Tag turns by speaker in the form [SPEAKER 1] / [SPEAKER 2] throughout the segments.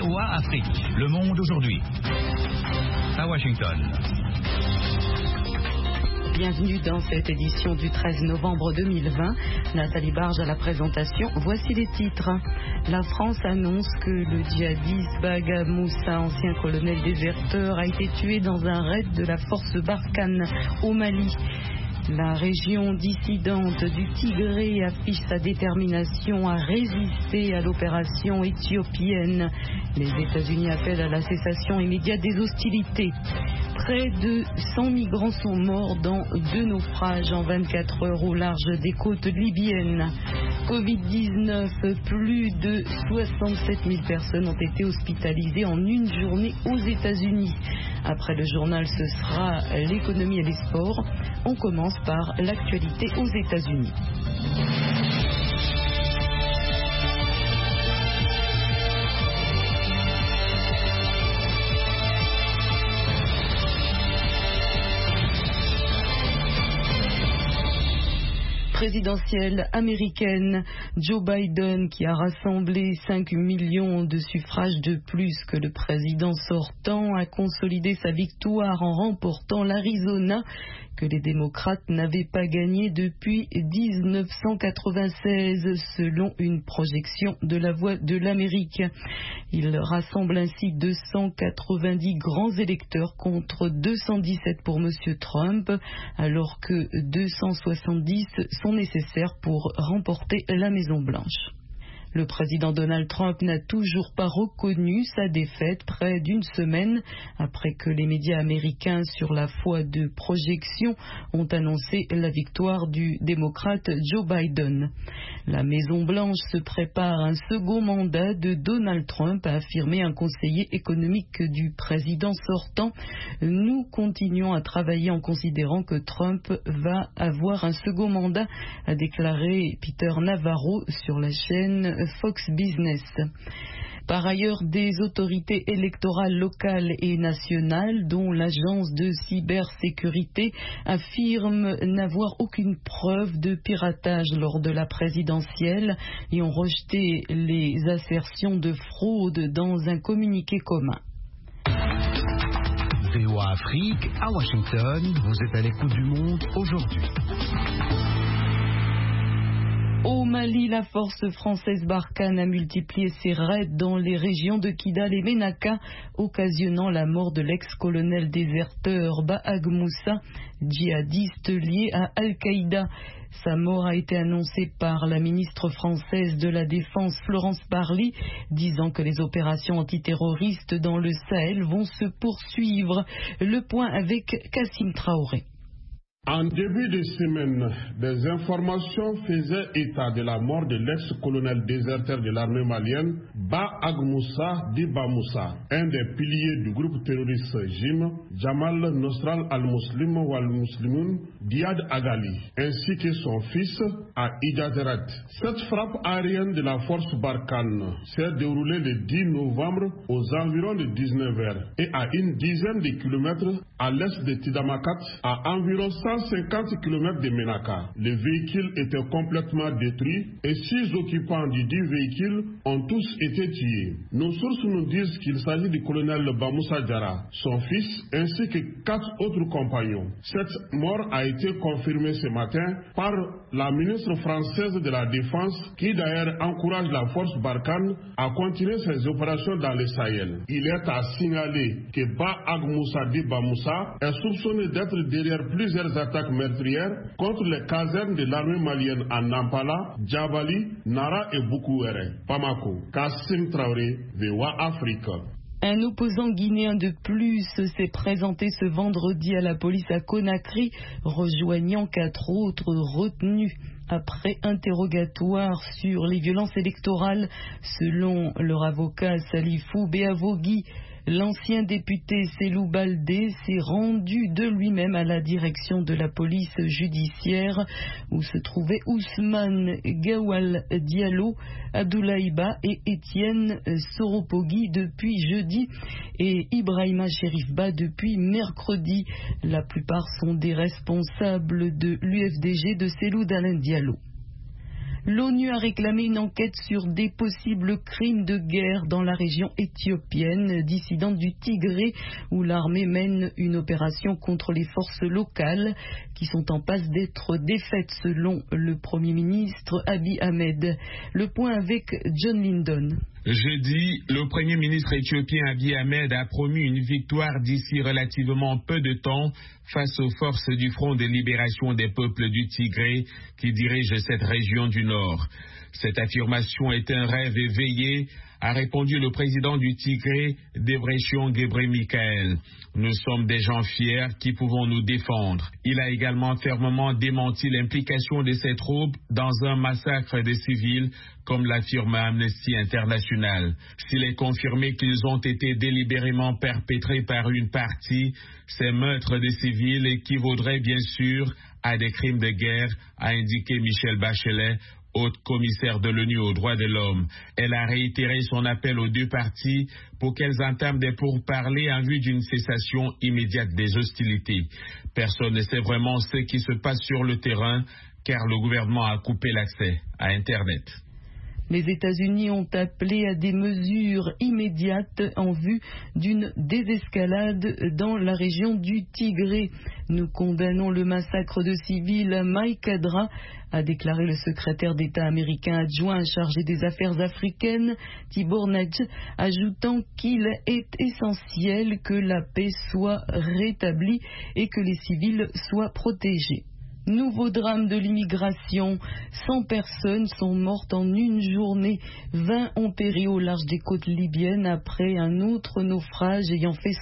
[SPEAKER 1] VOA Afrique, le monde aujourd'hui. À Washington.
[SPEAKER 2] Bienvenue dans cette édition du 13 novembre 2020. Nathalie Barge à la présentation. Voici les titres. La France annonce que le djihadiste Baga Moussa, ancien colonel déserteur, a été tué dans un raid de la force Barkhane au Mali. La région dissidente du Tigré affiche sa détermination à résister à l'opération éthiopienne. Les États-Unis appellent à la cessation immédiate des hostilités. Près de 100 migrants sont morts dans 2 naufrages en 24 heures au large des côtes libyennes. Covid-19, plus de 67 000 personnes ont été hospitalisées en une journée aux États-Unis. Après le journal, ce sera l'économie et les sports. On commence par l'actualité aux États-Unis. Présidentielle américaine, Joe Biden, qui a rassemblé 5 millions de suffrages de plus que le président sortant, a consolidé sa victoire en remportant l'Arizona, que les démocrates n'avaient pas gagné depuis 1996, selon une projection de la Voix de l'Amérique. Il rassemble ainsi 290 grands électeurs contre 217 pour M. Trump, alors que 270 sont nécessaires pour remporter la Maison-Blanche. Le président Donald Trump n'a toujours pas reconnu sa défaite près d'une semaine après que les médias américains sur la foi de projection ont annoncé la victoire du démocrate Joe Biden. La Maison-Blanche se prépare un second mandat de Donald Trump, a affirmé un conseiller économique du président sortant. Nous continuons à travailler en considérant que Trump va avoir un second mandat, a déclaré Peter Navarro sur la chaîne Fox Business. Par ailleurs, des autorités électorales locales et nationales, dont l'agence de cybersécurité, affirment n'avoir aucune preuve de piratage lors de la présidentielle et ont rejeté les assertions de fraude dans un communiqué commun.
[SPEAKER 1] VOA Afrique, à Washington, vous êtes à l'écoute du monde aujourd'hui.
[SPEAKER 2] Au Mali, la force française Barkhane a multiplié ses raids dans les régions de Kidal et Ménaka, occasionnant la mort de l'ex-colonel déserteur Baag Moussa, djihadiste lié à Al-Qaïda. Sa mort a été annoncée par la ministre française de la Défense Florence Parly, disant que les opérations antiterroristes dans le Sahel vont se poursuivre. Le point avec Kassim Traoré.
[SPEAKER 3] En début de semaine, des informations faisaient état de la mort de l'ex-colonel déserteur de l'armée malienne, Baag Moussa Diba Moussa, un des piliers du groupe terroriste JIM, Jamal Nostral al-Muslim ou al-Muslimun, Diad Agali, ainsi que son fils à Ijazerat. Cette frappe aérienne de la force Barkhane s'est déroulée le 10 novembre aux environs de 19h et à une dizaine de kilomètres à l'est de Tidamakat, à environ 150 km de Ménaka. Le véhicule était complètement détruit et 6 occupants du dit véhicule ont tous été tués. Nos sources nous disent qu'il s'agit du colonel Bamoussa Diarra, son fils, ainsi que 4 autres compagnons. Cette mort a été confirmée ce matin par la ministre française de la Défense, qui d'ailleurs encourage la force Barkhane à continuer ses opérations dans le Sahel. Il est à signaler que Baag Moussa Diba Moussa est soupçonné d'être derrière plusieurs attaques meurtrières contre les casernes de l'armée malienne à Nampala, Djabali, Nara et Boukouéré. Bamako, Kassim Traoré, VOA Afrique.
[SPEAKER 2] Un opposant guinéen de plus s'est présenté ce vendredi à la police à Conakry, rejoignant 4 autres retenus après interrogatoire sur les violences électorales. Selon leur avocat Salifou Beavogui, l'ancien député Selou Baldé s'est rendu de lui-même à la direction de la police judiciaire où se trouvaient Ousmane Gawal Diallo, Abdoulaïba et Étienne Soropogui depuis jeudi et Ibrahima Cherifba depuis mercredi. La plupart sont des responsables de l'UFDG de Selou Dalen Diallo. L'ONU a réclamé une enquête sur des possibles crimes de guerre dans la région éthiopienne dissidente du Tigré, où l'armée mène une opération contre les forces locales qui sont en passe d'être défaites selon le Premier ministre Abiy Ahmed. Le point avec John Lindon.
[SPEAKER 4] Jeudi, le Premier ministre éthiopien Abiy Ahmed a promis une victoire d'ici relativement peu de temps face aux forces du Front de libération des peuples du Tigré qui dirigent cette région du Nord. Cette affirmation est un rêve éveillé, a répondu le président du Tigré, Debretsion Gebremichael. Nous sommes des gens fiers qui pouvons nous défendre. Il a également fermement démenti l'implication de ces troupes dans un massacre des civils, comme l'affirme Amnesty International. S'il est confirmé qu'ils ont été délibérément perpétrés par une partie, ces meurtres de civils équivaudraient bien sûr à des crimes de guerre, a indiqué Michelle Bachelet, haute commissaire de l'ONU aux droits de l'homme. Elle a réitéré son appel aux deux parties pour qu'elles entament des pourparlers en vue d'une cessation immédiate des hostilités. Personne ne sait vraiment ce qui se passe sur le terrain car le gouvernement a coupé l'accès à Internet.
[SPEAKER 2] Les États-Unis ont appelé à des mesures immédiates en vue d'une désescalade dans la région du Tigré. Nous condamnons le massacre de civils à Maïkadra, a déclaré le secrétaire d'État américain adjoint chargé des affaires africaines, Tibor Nagy, ajoutant qu'il est essentiel que la paix soit rétablie et que les civils soient protégés. Nouveau drame de l'immigration. 100 personnes sont mortes en une journée. 20 ont péri au large des côtes libyennes après un autre naufrage ayant fait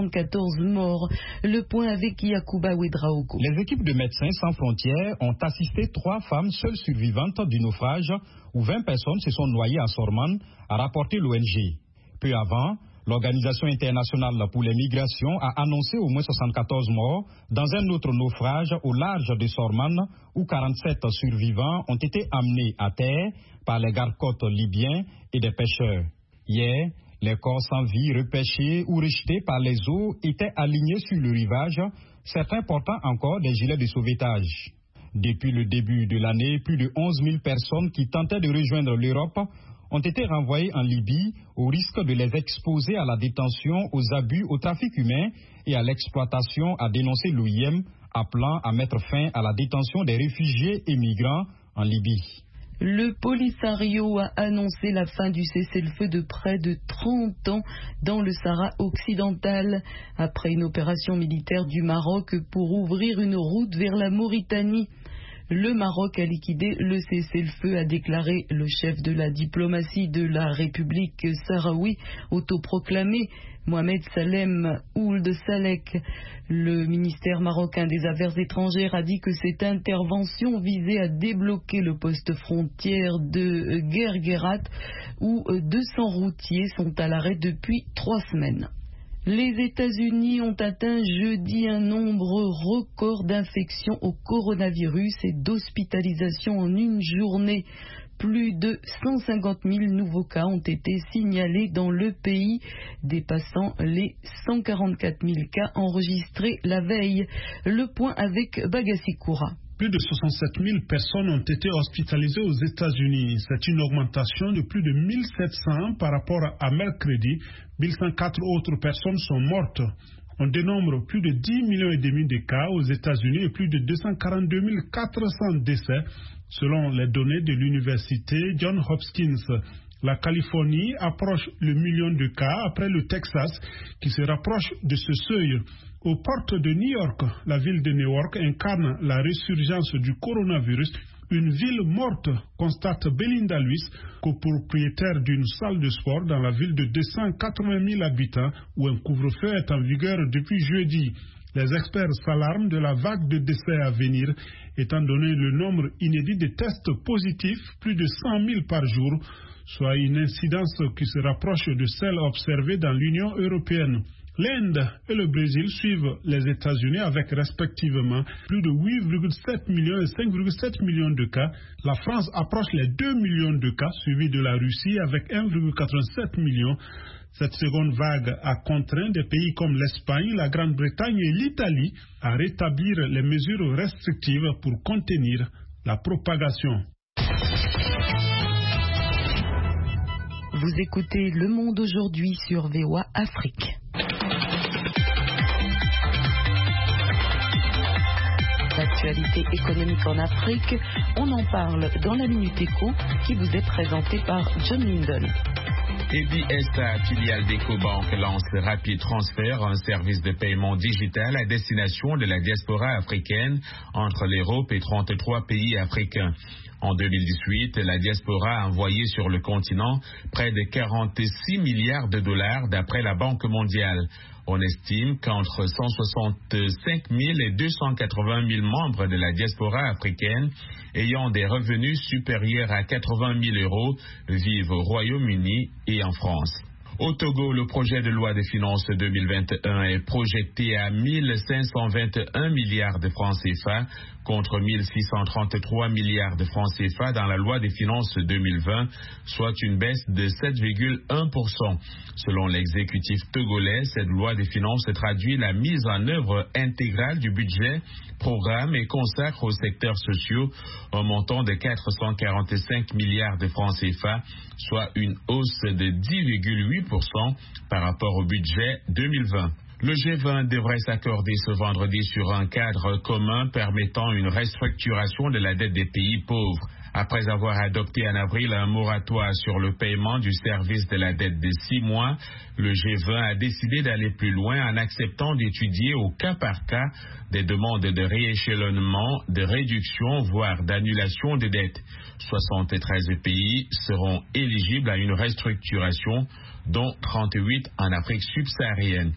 [SPEAKER 2] 74 morts. Le point avec Yacouba Ouedraogo.
[SPEAKER 5] Les équipes de Médecins sans frontières ont assisté 3 femmes seules survivantes du naufrage où 20 personnes se sont noyées à Sorman, a rapporté l'ONG. Peu avant, l'Organisation internationale pour les migrations a annoncé au moins 74 morts dans un autre naufrage au large de Sorman où 47 survivants ont été amenés à terre par les gardes-côtes libyens et des pêcheurs. Hier, les corps sans vie repêchés ou rejetés par les eaux étaient alignés sur le rivage, certains portant encore des gilets de sauvetage. Depuis le début de l'année, plus de 11 000 personnes qui tentaient de rejoindre l'Europe ont été renvoyés en Libye au risque de les exposer à la détention, aux abus, au trafic humain et à l'exploitation, a dénoncé l'OIM, appelant à mettre fin à la détention des réfugiés et migrants en Libye.
[SPEAKER 2] Le Polisario a annoncé la fin du cessez-le-feu de près de 30 ans dans le Sahara occidental, après une opération militaire du Maroc pour ouvrir une route vers la Mauritanie. Le Maroc a liquidé le cessez-le-feu, a déclaré le chef de la diplomatie de la République sahraoui autoproclamé, Mohamed Salem Ould Salek. Le ministère marocain des Affaires étrangères a dit que cette intervention visait à débloquer le poste frontière de Guerguerat où 200 routiers sont à l'arrêt depuis 3 semaines. Les États-Unis ont atteint jeudi un nombre record d'infections au coronavirus et d'hospitalisations en une journée. Plus de 150 000 nouveaux cas ont été signalés dans le pays, dépassant les 144 000 cas enregistrés la veille. Le point avec Bagassi Koura.
[SPEAKER 6] Plus de 67 000 personnes ont été hospitalisées aux États-Unis. C'est une augmentation de plus de 1700 par rapport à mercredi. 1104 autres personnes sont mortes. On dénombre plus de 10,5 millions de cas aux États-Unis et plus de 242 400 décès, selon les données de l'université Johns Hopkins. La Californie approche le million de cas après le Texas qui se rapproche de ce seuil. Aux portes de New York, la ville de New York incarne la résurgence du coronavirus. Une ville morte, constate Belinda Lewis, copropriétaire d'une salle de sport dans la ville de 280 000 habitants où un couvre-feu est en vigueur depuis jeudi. Les experts s'alarment de la vague de décès à venir, étant donné le nombre inédit de tests positifs, plus de 100 000 par jour, soit une incidence qui se rapproche de celle observée dans l'Union européenne. L'Inde et le Brésil suivent les États-Unis avec respectivement plus de 8,7 millions et 5,7 millions de cas. La France approche les 2 millions de cas, suivi de la Russie avec 1,87 million. Cette seconde vague a contraint des pays comme l'Espagne, la Grande-Bretagne et l'Italie à rétablir les mesures restrictives pour contenir la propagation.
[SPEAKER 2] Vous écoutez Le Monde aujourd'hui sur VOA Afrique. L'actualité économique en Afrique, on en parle dans la Minute Éco qui vous est présentée par John Linden.
[SPEAKER 4] EBSA, filiale d'Ecobank, lance Rapid Transfer, un service de paiement digital à destination de la diaspora africaine entre l'Europe et 33 pays africains. En 2018, la diaspora a envoyé sur le continent près de 46 milliards de dollars d'après la Banque mondiale. On estime qu'entre 165 000 et 280 000 membres de la diaspora africaine ayant des revenus supérieurs à 80 000 euros vivent au Royaume-Uni et en France. Au Togo, le projet de loi de finances 2021 est projeté à 1 521 milliards de francs CFA contre 1 633 milliards de francs CFA dans la loi des finances 2020, soit une baisse de 7,1%. Selon l'exécutif togolais, cette loi des finances traduit la mise en œuvre intégrale du budget, programme et consacre aux secteurs sociaux un montant de 445 milliards de francs CFA, soit une hausse de 10,8% par rapport au budget 2020. Le G20 devrait s'accorder ce vendredi sur un cadre commun permettant une restructuration de la dette des pays pauvres. Après avoir adopté en avril un moratoire sur le paiement du service de la dette de 6 mois, le G20 a décidé d'aller plus loin en acceptant d'étudier au cas par cas des demandes de rééchelonnement, de réduction, voire d'annulation des dettes. 73 pays seront éligibles à une restructuration, dont 38 en Afrique subsaharienne.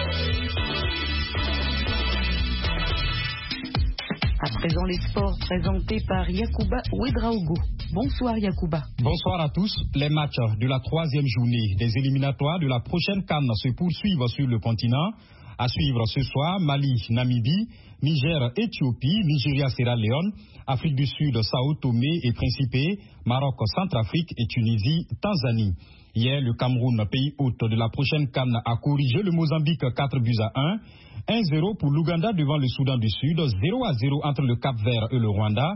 [SPEAKER 2] À présent, les sports présentés par Yacouba Ouedraogo. Bonsoir Yacouba.
[SPEAKER 5] Bonsoir à tous. Les matchs de la 3e journée des éliminatoires de la prochaine CAN se poursuivent sur le continent. À suivre ce soir, Mali, Namibie, Niger, Éthiopie, Nigeria, Sierra Leone, Afrique du Sud, Sao Tomé et Principe, Maroc, Centrafrique et Tunisie, Tanzanie. Hier, le Cameroun, pays hôte de la prochaine CAN, a corrigé le Mozambique 4-1. 1-0 pour l'Ouganda devant le Soudan du Sud, 0-0 entre le Cap-Vert et le Rwanda,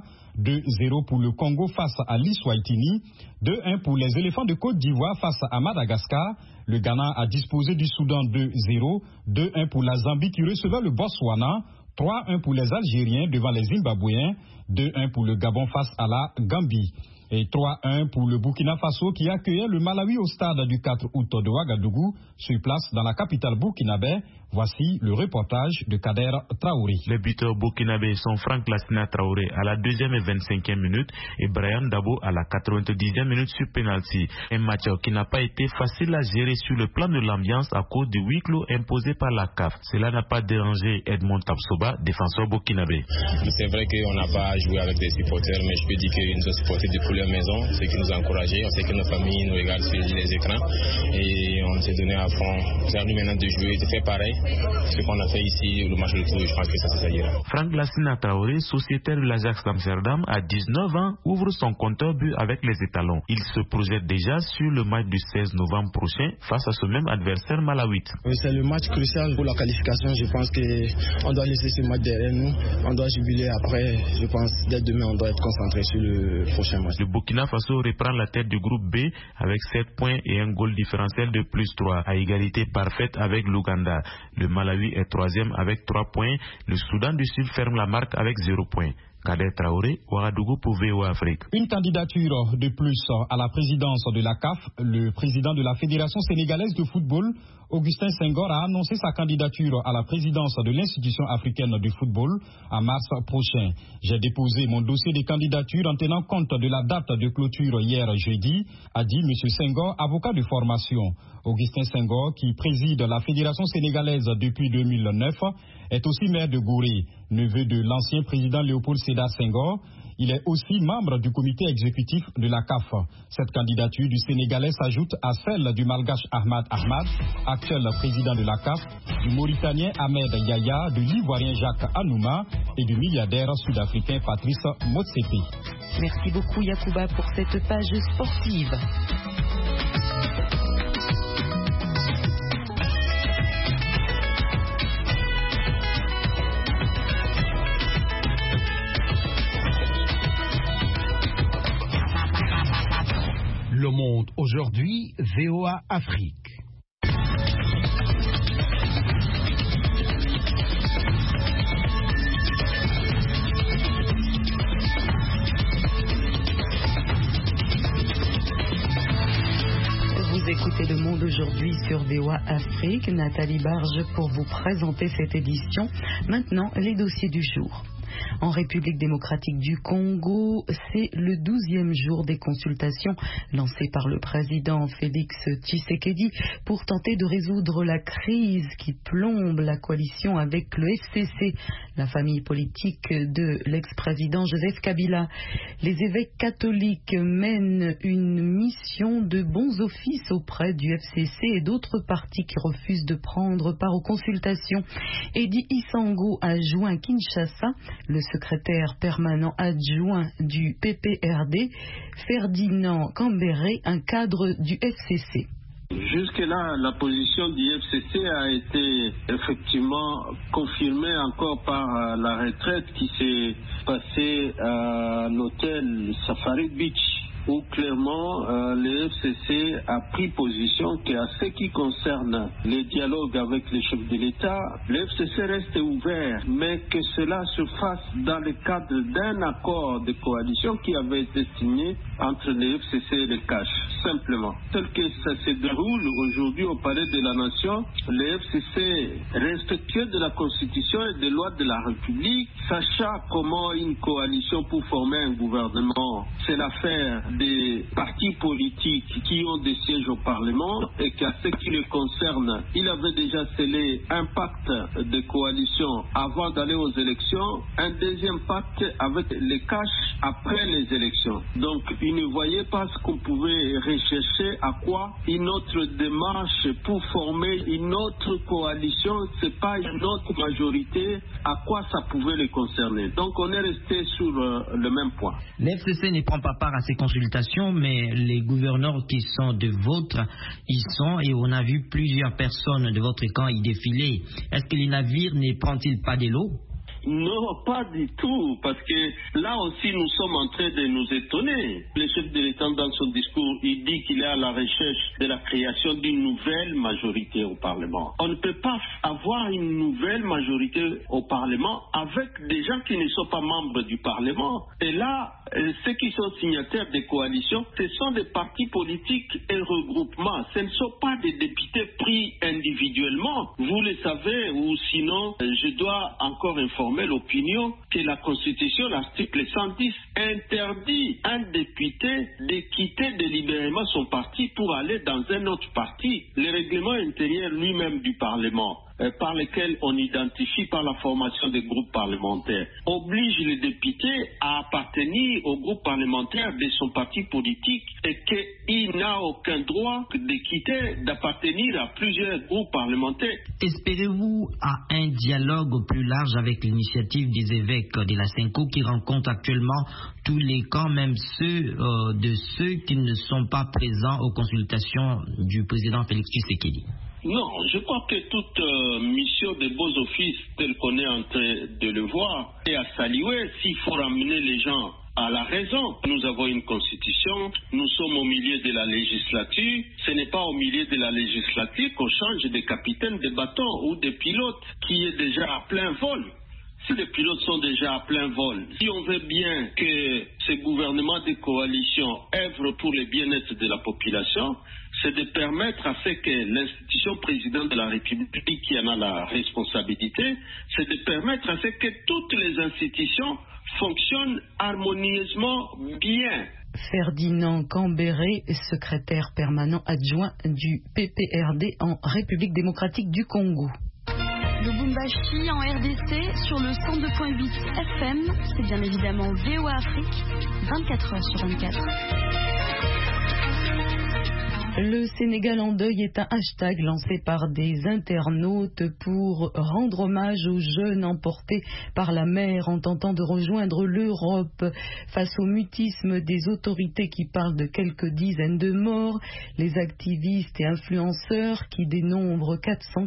[SPEAKER 5] 2-0 pour le Congo face à l'Eswatini, 2-1 pour les éléphants de Côte d'Ivoire face à Madagascar. Le Ghana a disposé du Soudan 2-0, 2-1 pour la Zambie qui recevait le Botswana, 3-1 pour les Algériens devant les Zimbabwéens, 2-1 pour le Gabon face à la Gambie. Et 3-1 pour le Burkina Faso qui accueillait le Malawi au stade du 4 août de Ouagadougou, sur place dans la capitale burkinabé. Voici le reportage de Kader Traoré.
[SPEAKER 7] Les buteurs burkinabés sont Franck Lassina Traoré à la 2e et 25e minute et Brian Dabo à la 90e minute sur penalty. Un match qui n'a pas été facile à gérer sur le plan de l'ambiance à cause du huis clos imposé par la CAF. Cela n'a pas dérangé Edmond Tapsoba, défenseur burkinabé.
[SPEAKER 8] C'est vrai qu'on n'a pas joué avec des supporters, mais je peux dire qu'ils nous ont supportés depuis leur maison, ce qui nous a encouragés. On sait que nos familles nous regardent sur les écrans et on s'est donné à fond. C'est à nous maintenant de jouer, de faire pareil. Ce qu'on a fait ici, le match de tour, je pense que ça ira.
[SPEAKER 7] Franck Lassina Traoré, sociétaire de l'Ajax d'Amsterdam, à 19 ans, ouvre son compteur but avec les étalons. Il se projette déjà sur le match du 16 novembre prochain face à ce même adversaire malawite.
[SPEAKER 9] Oui, c'est le match crucial pour la qualification. Je pense qu'on doit laisser ce match derrière nous. On doit jubiler après. Je pense dès demain, on doit être concentré sur le prochain match.
[SPEAKER 7] Le Burkina Faso reprend la tête du groupe B avec 7 points et un goal différentiel de +3 à égalité parfaite avec l'Ouganda. Le Malawi est 3e avec 3 points. Le Soudan du Sud ferme la marque avec 0 points. Kader Traoré, Ouagadougou pour VOA Afrique.
[SPEAKER 5] Une candidature de plus à la présidence de la CAF. Le président de la Fédération sénégalaise de football, Augustin Senghor, a annoncé sa candidature à la présidence de l'Institution africaine du football en mars prochain. J'ai déposé mon dossier de candidature en tenant compte de la date de clôture hier jeudi, a dit M. Senghor, avocat de formation. Augustin Senghor, qui préside la Fédération sénégalaise depuis 2009, est aussi maire de Gorée, neveu de l'ancien président Léopold Sédar Senghor. Il est aussi membre du comité exécutif de la CAF. Cette candidature du Sénégalais s'ajoute à celle du Malgache Ahmad Ahmad, actuel président de la CAF, du Mauritanien Ahmed Yaya, de l'Ivoirien Jacques Anouma et du milliardaire sud-africain Patrice Motsepe.
[SPEAKER 2] Merci beaucoup Yacouba pour cette page sportive.
[SPEAKER 1] Le Monde Aujourd'hui, VOA Afrique.
[SPEAKER 2] Vous écoutez Le Monde aujourd'hui sur VOA Afrique. Nathalie Barge pour vous présenter cette édition. Maintenant, les dossiers du jour. En République démocratique du Congo, c'est le 12e jour des consultations lancées par le président Félix Tshisekedi pour tenter de résoudre la crise qui plombe la coalition avec le FCC, la famille politique de l'ex-président Joseph Kabila. Les évêques catholiques mènent une mission de bons offices auprès du FCC et d'autres partis qui refusent de prendre part aux consultations. Eddie Isango a joint Kinshasa le secrétaire permanent adjoint du PPRD, Ferdinand Cambéré, un cadre du FCC.
[SPEAKER 10] Jusque-là, la position du FCC a été effectivement confirmée encore par la retraite qui s'est passée à l'hôtel Safari Beach, où clairement le FCC a pris position qu'à ce qui concerne les dialogues avec les chefs de l'État, le FCC reste ouvert, mais que cela se fasse dans le cadre d'un accord de coalition qui avait été signé entre le FCC et le CACH, simplement. Tel que ça se déroule aujourd'hui au Palais de la Nation, le FCC respectueux de la Constitution et des lois de la République, sachant comment une coalition pour former un gouvernement, c'est l'affaire des partis politiques qui ont des sièges au Parlement et qu'à ce qui le concerne, il avait déjà scellé un pacte de coalition avant d'aller aux élections, un deuxième pacte avec les CACH après les élections. Donc, il ne voyait pas ce qu'on pouvait rechercher, à quoi une autre démarche pour former une autre coalition, c'est pas une autre majorité, à quoi ça pouvait les concerner. Donc, on est resté sur le même point.
[SPEAKER 11] L'FCC ne prend pas part à ces consultations, mais les gouverneurs qui sont de vôtre y sont, et on a vu plusieurs personnes de votre camp y défiler. Est-ce que les navires ne prennent-ils pas de l'eau?
[SPEAKER 10] Non, pas du tout, parce que là aussi nous sommes en train de nous étonner. Le chef de l'État dans son discours, il dit qu'il est à la recherche de la création d'une nouvelle majorité au Parlement. On ne peut pas avoir une nouvelle majorité au Parlement avec des gens qui ne sont pas membres du Parlement. Et là, ceux qui sont signataires des coalitions, ce sont des partis politiques et regroupements. Ce ne sont pas des députés pris individuellement. Vous le savez, ou sinon, je dois encore informer l'opinion que la Constitution, l'article 110, interdit un député de quitter délibérément son parti pour aller dans un autre parti. Le règlement intérieur lui-même du Parlement, par lequel on identifie par la formation des groupes parlementaires, oblige les députés à appartenir au groupe parlementaire de son parti politique et qu'il n'a aucun droit de quitter, d'appartenir à plusieurs groupes parlementaires.
[SPEAKER 11] Espérez-vous à un dialogue plus large avec l'initiative des évêques de la CENCO qui rencontre actuellement tous les camps, même ceux de ceux qui ne sont pas présents aux consultations du président Félix Tshisekedi?
[SPEAKER 10] Non, je crois que toute mission de beaux offices, telle qu'on est en train de le voir, est à saluer s'il faut ramener les gens à la raison. Nous avons une constitution, nous sommes au milieu de la législature. Ce n'est pas au milieu de la législature qu'on change des capitaines de bateau ou des pilotes qui est déjà à plein vol. Si les pilotes sont déjà à plein vol, si on veut bien que ce gouvernement de coalition œuvre pour le bien-être de la population, c'est de permettre à ce que l'institution présidente de la République, qui en a la responsabilité, c'est de permettre à ce que toutes les institutions fonctionnent harmonieusement bien.
[SPEAKER 2] Ferdinand Cambéré, secrétaire permanent adjoint du PPRD en République démocratique du Congo.
[SPEAKER 12] Lubumbashi en RDC sur le 102.8 FM, c'est bien évidemment VOA Afrique, 24 heures sur 24.
[SPEAKER 2] Le Sénégal en deuil est un hashtag lancé par des internautes pour rendre hommage aux jeunes emportés par la mer en tentant de rejoindre l'Europe. Face au mutisme des autorités qui parlent de quelques dizaines de morts, les activistes et influenceurs qui dénombrent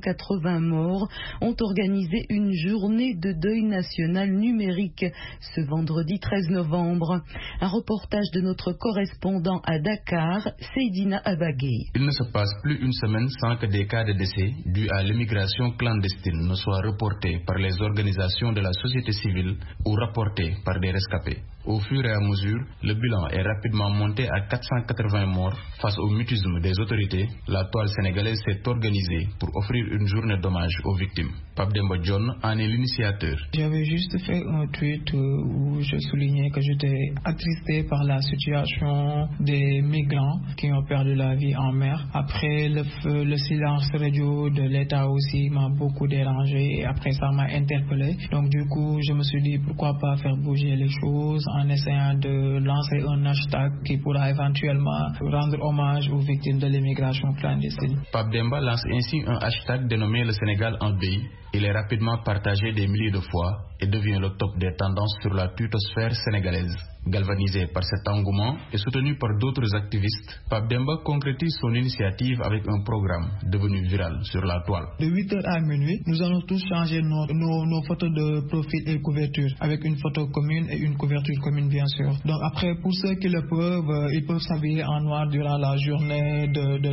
[SPEAKER 2] 480 morts ont organisé une journée de deuil national numérique ce vendredi 13 novembre. Un reportage de notre correspondant à Dakar, Seydina Abagui.
[SPEAKER 13] Il ne se passe plus une semaine sans que des cas de décès dus à l'immigration clandestine ne soient reportés par les organisations de la société civile ou rapportés par des rescapés. Au fur et à mesure, le bilan est rapidement monté à 480 morts. Face au mutisme des autorités, la toile sénégalaise s'est organisée pour offrir une journée d'hommage aux victimes. Pape Demba John en est l'initiateur.
[SPEAKER 14] J'avais juste fait un tweet où je soulignais que j'étais attristé par la situation des migrants qui ont perdu la vie en mer. Après, le silence radio de l'État aussi m'a beaucoup dérangé et après ça m'a interpellé. Donc du coup, je me suis dit pourquoi pas faire bouger les choses en essayant de lancer un hashtag qui pourra éventuellement rendre hommage aux victimes de l'immigration clandestine.
[SPEAKER 13] Pape Demba lance ainsi un hashtag dénommé le Sénégal en deuil. Il est rapidement partagé des milliers de fois et devient le top des tendances sur la twittosphère sénégalaise. Galvanisé par cet engouement et soutenu par d'autres activistes, Pape Demba concrétise son initiative avec un programme devenu viral sur la toile.
[SPEAKER 14] De 8h à minuit, nous allons tous changer nos photos de profil et couverture avec une photo commune et une couverture commune bien sûr. Donc après, pour ceux qui le peuvent, ils peuvent s'habiller en noir durant la journée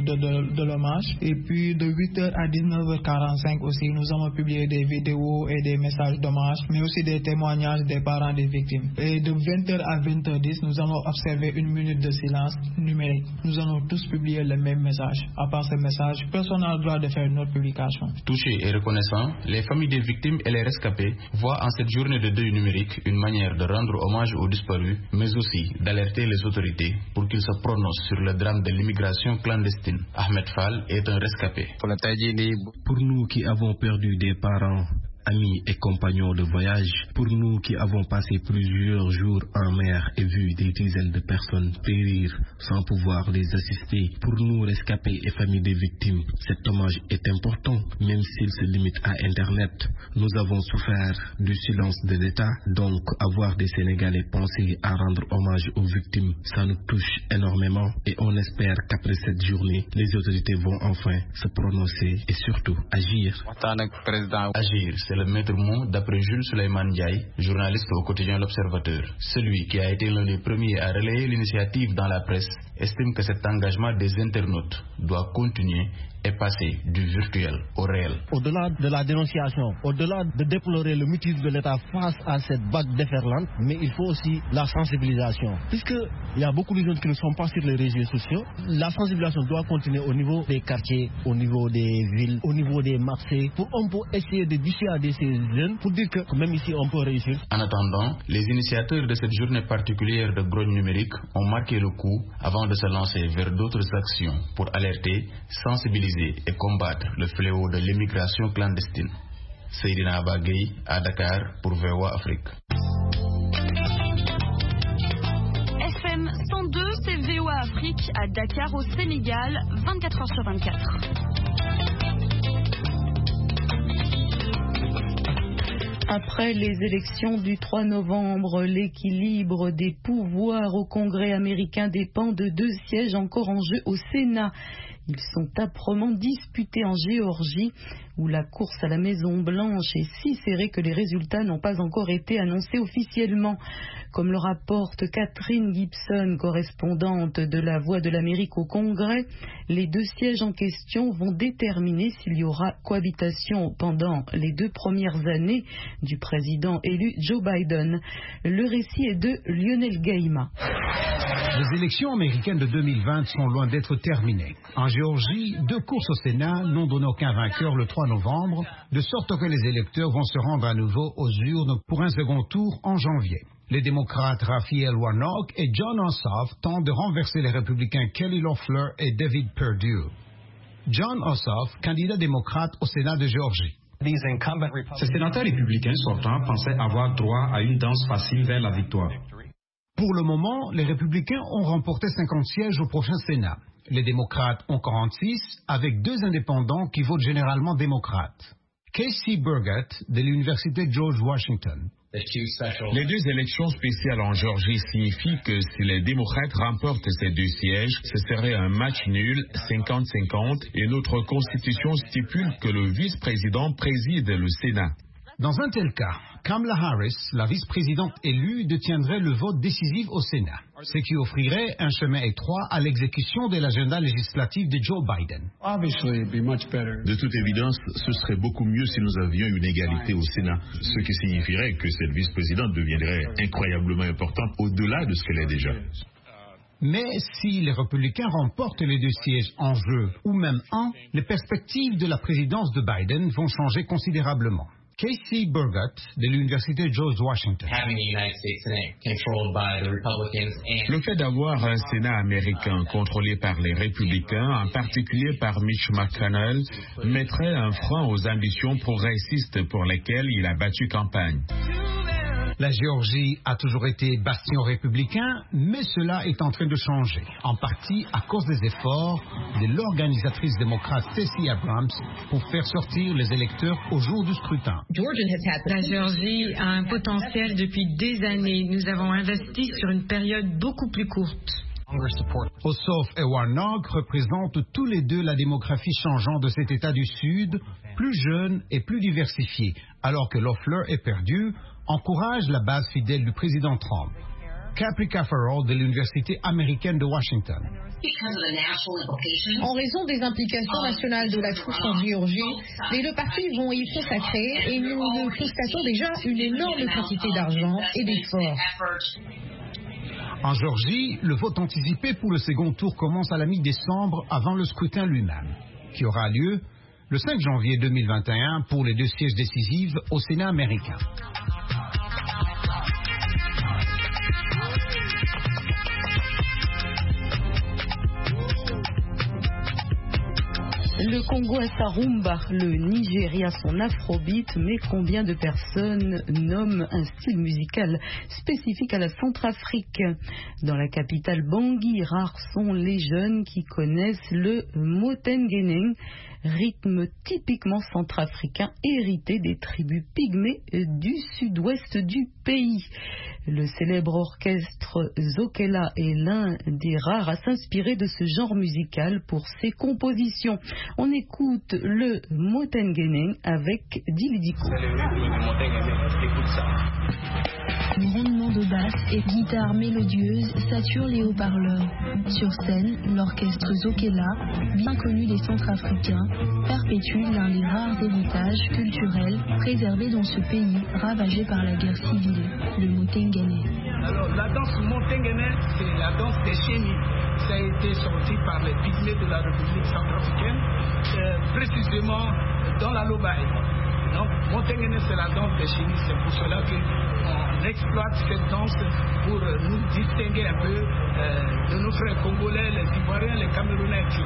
[SPEAKER 14] de l'hommage. Et puis de 8h à 19h45 aussi, nous allons publier des vidéos et des messages d'hommage, mais aussi des témoignages des parents des victimes. Et de 20h à 20h10, nous allons observer une minute de silence numérique. Nous allons tous publier le même message. À part ce message, personne n'a le droit de faire une autre publication.
[SPEAKER 13] Touchés et reconnaissants, les familles des victimes et les rescapés voient en cette journée de deuil numérique une manière de rendre hommage aux disparus, mais aussi d'alerter les autorités pour qu'ils se prononcent sur le drame de l'immigration clandestine. Ahmed Fall est un rescapé.
[SPEAKER 15] Pour nous qui avons perdu des parents, amis et compagnons de voyage, pour nous qui avons passé plusieurs jours en mer et vu des dizaines de personnes périr sans pouvoir les assister, pour nous rescapés et familles des victimes, cet hommage est important, même s'il se limite à Internet. Nous avons souffert du silence de l'État, donc avoir des Sénégalais penser à rendre hommage aux victimes, ça nous touche énormément et on espère qu'après cette journée, les autorités vont enfin se prononcer et surtout agir.
[SPEAKER 13] Agir, c'est le maître mot d'après Jules Souleymane Ndiaye, journaliste au quotidien L'Observateur. Celui qui a été l'un des premiers à relayer l'initiative dans la presse estime que cet engagement des internautes doit continuer et passer du virtuel au réel.
[SPEAKER 16] Au-delà de la dénonciation, au-delà de déplorer le mutisme de l'État face à cette vague déferlante, mais il faut aussi la sensibilisation. Puisqu'il y a beaucoup de jeunes qui ne sont pas sur les réseaux sociaux, la sensibilisation doit continuer au niveau des quartiers, au niveau des villes, au niveau des marchés, pour on peut essayer de dissuader ces jeunes pour dire que même ici on peut réussir.
[SPEAKER 13] En attendant, les initiateurs de cette journée particulière de grogne numérique ont marqué le coup avant de se lancer vers d'autres actions pour alerter, sensibiliser et combattre le fléau de l'immigration clandestine. Seydina Abagui à Dakar pour VOA Afrique.
[SPEAKER 12] FM 102, c'est VOA Afrique à Dakar au Sénégal, 24h/24.
[SPEAKER 2] Après les élections du 3 novembre, l'équilibre des pouvoirs au Congrès américain dépend de 2 sièges encore en jeu au Sénat. Ils sont âprement disputés en Géorgie, où la course à la Maison-Blanche est si serrée que les résultats n'ont pas encore été annoncés officiellement. Comme le rapporte Catherine Gibson, correspondante de La Voix de l'Amérique au Congrès, les 2 sièges en question vont déterminer s'il y aura cohabitation pendant les 2 premières années du président élu Joe Biden. Le récit est de Lionel Gaïma.
[SPEAKER 17] Les élections américaines de 2020 sont loin d'être terminées. En Géorgie, 2 courses au Sénat n'ont donné aucun vainqueur le 3 novembre, de sorte que les électeurs vont se rendre à nouveau aux urnes pour un second tour en janvier. Les démocrates Raphael Warnock et Jon Ossoff tentent de renverser les républicains Kelly Loeffler et David Perdue. Jon Ossoff, candidat démocrate au Sénat de Géorgie.
[SPEAKER 5] Ces sénateurs républicains sortants pensaient avoir droit à une danse facile vers la victoire.
[SPEAKER 17] Pour le moment, les républicains ont remporté 50 sièges au prochain Sénat. Les démocrates ont 46, avec 2 indépendants qui votent généralement démocrates. Casey Burgett, de l'Université George Washington.
[SPEAKER 4] Les 2 élections spéciales en Géorgie signifient que si les démocrates remportent ces 2 sièges, ce serait un match nul, 50-50, et notre constitution stipule que le vice-président préside le Sénat.
[SPEAKER 17] Dans un tel cas, Kamala Harris, la vice-présidente élue, détiendrait le vote décisif au Sénat, ce qui offrirait un chemin étroit à l'exécution de l'agenda législatif de Joe Biden.
[SPEAKER 18] De toute évidence, ce serait beaucoup mieux si nous avions une égalité au Sénat, ce qui signifierait que cette vice-présidente deviendrait incroyablement importante au-delà de ce qu'elle est déjà.
[SPEAKER 17] Mais si les républicains remportent les 2 sièges en jeu, ou même un, les perspectives de la présidence de Biden vont changer considérablement. Casey Burgett, de l'Université George Washington.
[SPEAKER 4] Le fait d'avoir un Sénat américain contrôlé par les républicains, en particulier par Mitch McConnell, mettrait un frein aux ambitions progressistes pour lesquelles il a battu campagne.
[SPEAKER 17] La Géorgie a toujours été bastion républicain, mais cela est en train de changer, en partie à cause des efforts de l'organisatrice démocrate Stacey Abrams pour faire sortir les électeurs au jour du scrutin.
[SPEAKER 19] La Géorgie a un potentiel depuis des années. Nous avons investi sur une période beaucoup plus courte.
[SPEAKER 17] Ossoff et Warnock représentent tous les 2 la démographie changeante de cet État du Sud, plus jeune et plus diversifié, alors que Loeffler est perdu, encourage la base fidèle du président Trump. Capri Caffarel de l'Université américaine de Washington.
[SPEAKER 20] En raison des implications nationales de la troupe en Géorgie, les 2 partis vont y consacrer et nous constatons déjà une énorme quantité d'argent et d'efforts.
[SPEAKER 17] En Géorgie, le vote anticipé pour le second tour commence à la mi-décembre avant le scrutin lui-même, qui aura lieu le 5 janvier 2021 pour les 2 sièges décisifs au Sénat américain.
[SPEAKER 2] Le Congo a sa rumba, le Nigeria son afrobeat, mais combien de personnes nomment un style musical spécifique à la Centrafrique? Dans la capitale Bangui, rares sont les jeunes qui connaissent le Motengene, rythme typiquement centrafricain hérité des tribus pygmées du sud-ouest du pays. Le célèbre orchestre Zokela est l'un des rares à s'inspirer de ce genre musical pour ses compositions. On écoute le Motengene avec Dilidiko.
[SPEAKER 21] Grondement de basse et guitare mélodieuse saturent les haut-parleurs. Sur scène, l'orchestre Zokela, bien connu des Centrafricains, perpétue l'un des rares héritages culturels préservés dans ce pays ravagé par la guerre civile, le Motengene.
[SPEAKER 22] Alors, la danse Motengene, c'est la danse des chenilles. Ça a été sorti par les pygmées de la République centrafricaine, précisément dans la Lobaye. Donc, Motengene, c'est la danse des chenilles. C'est pour cela qu'on exploite cette danse pour nous distinguer un peu de nos frères congolais, les Ivoiriens, les Camerounais, etc.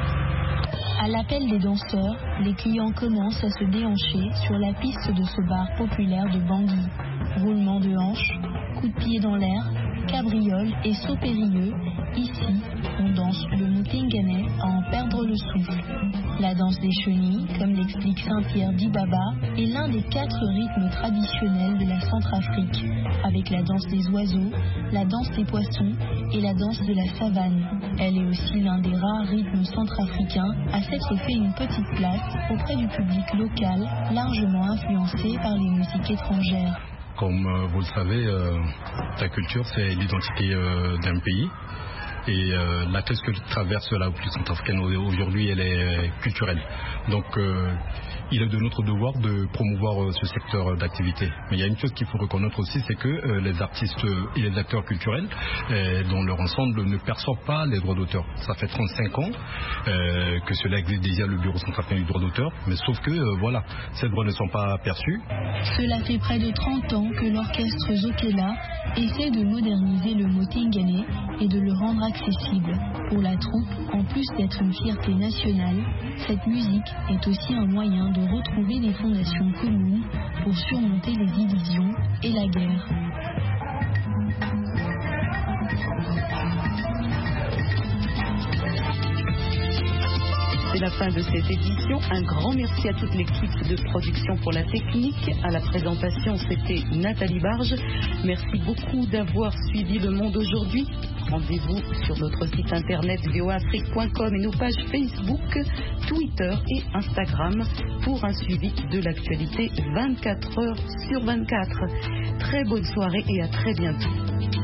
[SPEAKER 21] À l'appel des danseurs, les clients commencent à se déhancher sur la piste de ce bar populaire de Bangui. Roulement de hanches, coups de pied dans l'air, cabrioles et sauts périlleux, ici, on danse le Motengene à en perdre le souffle. La danse des chenilles, comme l'explique Saint-Pierre Dibaba, est l'un des 4 rythmes traditionnels de la Centrafrique, avec la danse des oiseaux, la danse des poissons et la danse de la savane. Elle est aussi l'un des rares rythmes centrafricains à s'être fait une petite place auprès du public local, largement influencé par les musiques étrangères.
[SPEAKER 23] Comme vous le savez, la culture, c'est l'identité d'un pays. Et la crise que traverse la République centrafricaine aujourd'hui, elle est culturelle. Donc, il est de notre devoir de promouvoir ce secteur d'activité. Mais il y a une chose qu'il faut reconnaître aussi, c'est que les artistes et les acteurs culturels, dans leur ensemble, ne perçoivent pas les droits d'auteur. Ça fait 35 ans que cela existe déjà, le Bureau centrafricain du droit d'auteur, mais sauf que, voilà, ces droits ne sont pas perçus.
[SPEAKER 21] Cela fait près de 30 ans que l'orchestre Zokela essaie de moderniser le Motengene et de le rendre accessible. Pour la troupe, en plus d'être une fierté nationale, cette musique est aussi un moyen de retrouver des fondations communes pour surmonter les divisions et la guerre.
[SPEAKER 2] C'est la fin de cette édition. Un grand merci à toute l'équipe de production pour la technique. À la présentation, c'était Nathalie Barge. Merci beaucoup d'avoir suivi Le Monde aujourd'hui. Rendez-vous sur notre site internet voaafrique.com et nos pages Facebook, Twitter et Instagram pour un suivi de l'actualité 24 heures sur 24. Très bonne soirée et à très bientôt.